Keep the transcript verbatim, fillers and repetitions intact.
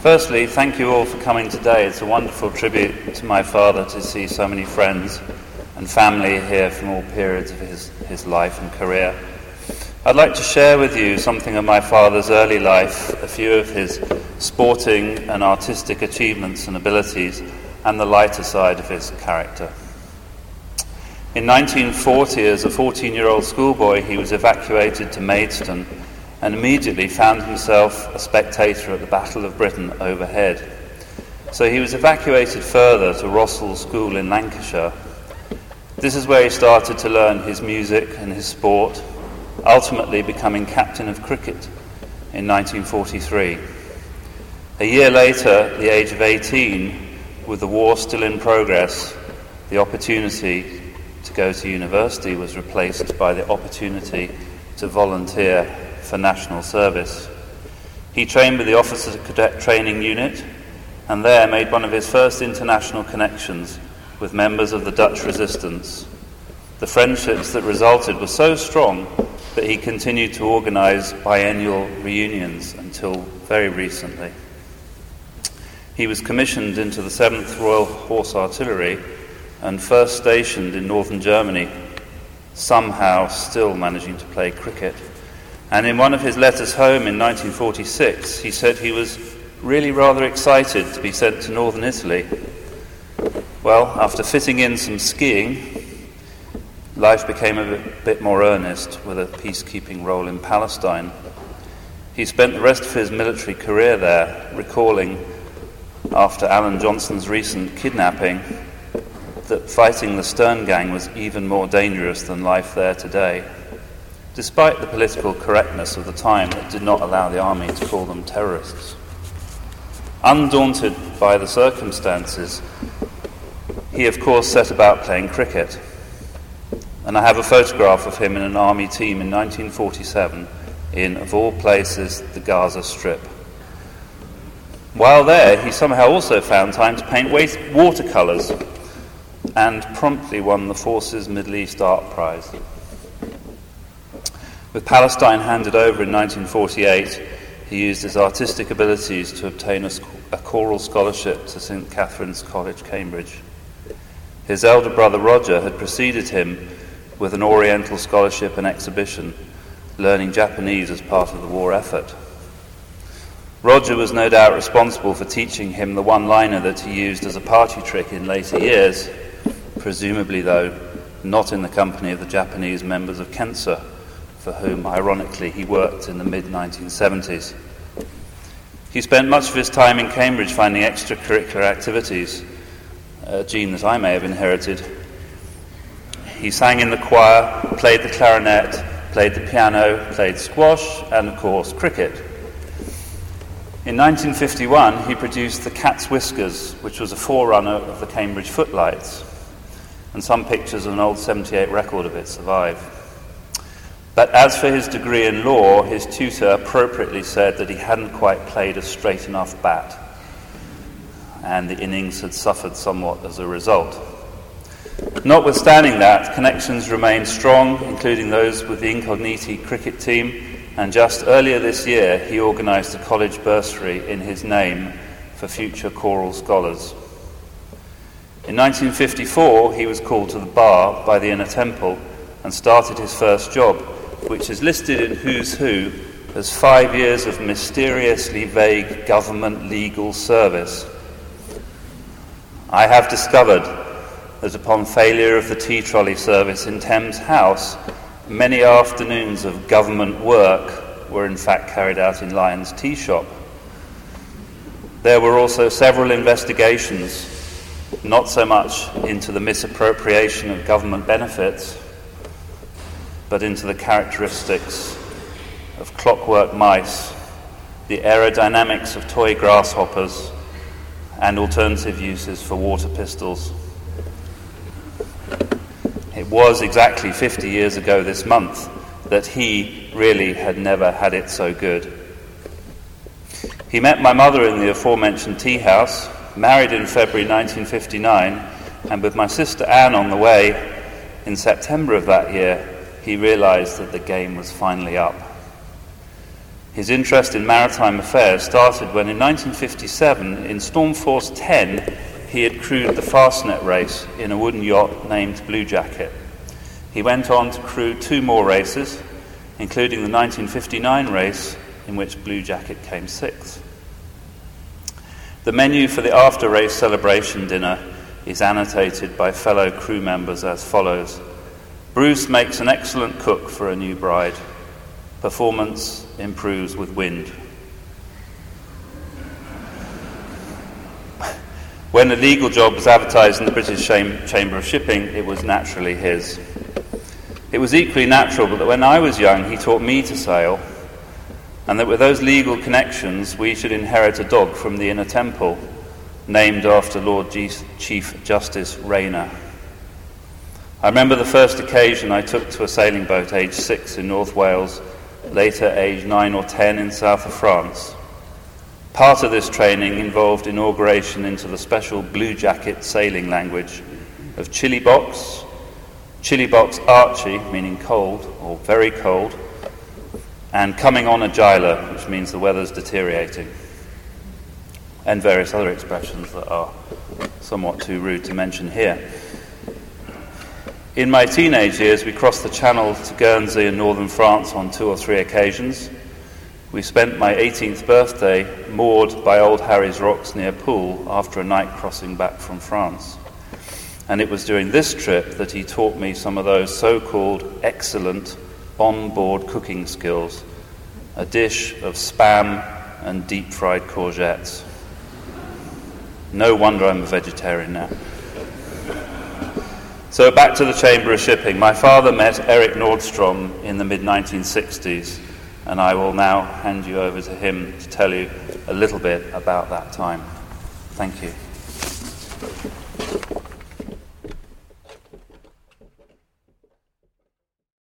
Firstly, thank you all for coming today. It's a wonderful tribute to my father to see so many friends and family here from all periods of his, his life and career. I'd like to share with you something of my father's early life, a few of his sporting and artistic achievements and abilities, and the lighter side of his character. In nineteen forty, as a fourteen-year-old schoolboy, he was evacuated to Maidstone and immediately found himself a spectator at the Battle of Britain overhead. So he was evacuated further to Rossall School in Lancashire. This is where he started to learn his music and his sport, ultimately becoming captain of cricket in nineteen forty-three. A year later, at the age of eighteen, with the war still in progress, the opportunity to go to university was replaced by the opportunity to volunteer for national service. He trained with the Officers Cadet Training Unit and there made one of his first international connections with members of the Dutch resistance. The friendships that resulted were so strong that he continued to organise biennial reunions until very recently. He was commissioned into the seventh Royal Horse Artillery and first stationed in northern Germany, somehow still managing to play cricket. And in one of his letters home in nineteen forty-six, he said he was really rather excited to be sent to northern Italy. Well, after fitting in some skiing, life became a bit, bit more earnest with a peacekeeping role in Palestine. He spent the rest of his military career there, recalling, after Alan Johnson's recent kidnapping, that fighting the Stern Gang was even more dangerous than life there today. Despite the political correctness of the time, it did not allow the army to call them terrorists. Undaunted by the circumstances, he of course set about playing cricket. And I have a photograph of him in an army team in nineteen forty-seven in, of all places, the Gaza Strip. While there, he somehow also found time to paint watercolours and promptly won the Forces Middle East Art Prize. With Palestine handed over in nineteen forty-eight, he used his artistic abilities to obtain a, sc- a choral scholarship to Saint Catherine's College, Cambridge. His elder brother Roger had preceded him with an Oriental scholarship and exhibition, learning Japanese as part of the war effort. Roger was no doubt responsible for teaching him the one-liner that he used as a party trick in later years, presumably, though, not in the company of the Japanese members of Kensa, for whom, ironically, he worked in the mid nineteen seventies. He spent much of his time in Cambridge finding extracurricular activities, a gene that I may have inherited. He sang in the choir, played the clarinet, played the piano, played squash, and, of course, cricket. In nineteen fifty-one, he produced The Cat's Whiskers, which was a forerunner of the Cambridge Footlights, and some pictures of an old seventy-eight record of it survive. But as for his degree in law, his tutor appropriately said that he hadn't quite played a straight enough bat, and the innings had suffered somewhat as a result. Notwithstanding that, connections remained strong, including those with the Incogniti cricket team, and just earlier this year he organised a college bursary in his name for future choral scholars. In nineteen fifty-four, he was called to the bar by the Inner Temple and started his first job, which is listed in Who's Who as five years of mysteriously vague government legal service. I have discovered that upon failure of the tea trolley service in Thames House, many afternoons of government work were in fact carried out in Lyon's tea shop. There were also several investigations, not so much into the misappropriation of government benefits, but into the characteristics of clockwork mice, the aerodynamics of toy grasshoppers, and alternative uses for water pistols. It was exactly fifty years ago this month that he really had never had it so good. He met my mother in the aforementioned tea house, married in February nineteen fifty-nine, and with my sister Anne on the way in September of that year, he realised that the game was finally up. His interest in maritime affairs started when in nineteen fifty-seven, in Stormforce ten, he had crewed the Fastnet race in a wooden yacht named Bluejacket. He went on to crew two more races, including the nineteen fifty-nine race, in which Bluejacket came sixth. The menu for the after-race celebration dinner is annotated by fellow crew members as follows. Bruce makes an excellent cook for a new bride. Performance improves with wind. When a legal job was advertised in the British Chamber of Shipping, it was naturally his. It was equally natural that when I was young, he taught me to sail, and that with those legal connections, we should inherit a dog from the Inner Temple, named after Lord Chief Justice Rayner. I remember the first occasion I took to a sailing boat, aged six in North Wales, later aged nine or ten in south of France. Part of this training involved inauguration into the special Bluejacket sailing language of Chili Box, Chili Box Archie, meaning cold or very cold, and coming on a Gyla, which means the weather's deteriorating, and various other expressions that are somewhat too rude to mention here. In my teenage years, we crossed the Channel to Guernsey in northern France on two or three occasions. We spent my eighteenth birthday moored by Old Harry's Rocks near Poole after a night crossing back from France. And it was during this trip that he taught me some of those so-called excellent on-board cooking skills, a dish of spam and deep-fried courgettes. No wonder I'm a vegetarian now. So back to the Chamber of Shipping. My father met Eric Nordstrom in the mid nineteen sixties, and I will now hand you over to him to tell you a little bit about that time. Thank you.